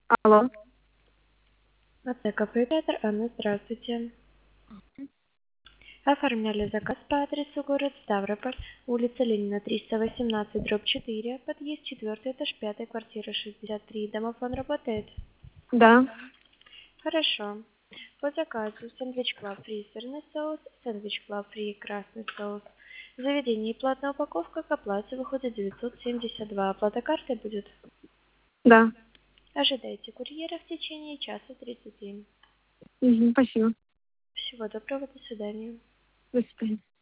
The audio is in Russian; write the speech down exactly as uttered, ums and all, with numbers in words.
Алло. Аптека Педиатр, Анна, здравствуйте. Оформляли заказ по адресу город Ставрополь, улица Ленина, триста восемнадцать, дробь четыре, подъезд четвертый, этаж пятый, квартира шестьдесят три. Домофон работает? Да. Хорошо. По заказу сэндвич клаб фри сырный соус, сэндвич клаб фри красный соус. В заведении платная упаковка, к оплате выходит девятьсот семьдесят два. Оплата картой будет? Да. Ожидайте курьера в течение часа тридцати. Угу, спасибо. Всего доброго, до свидания. До свидания.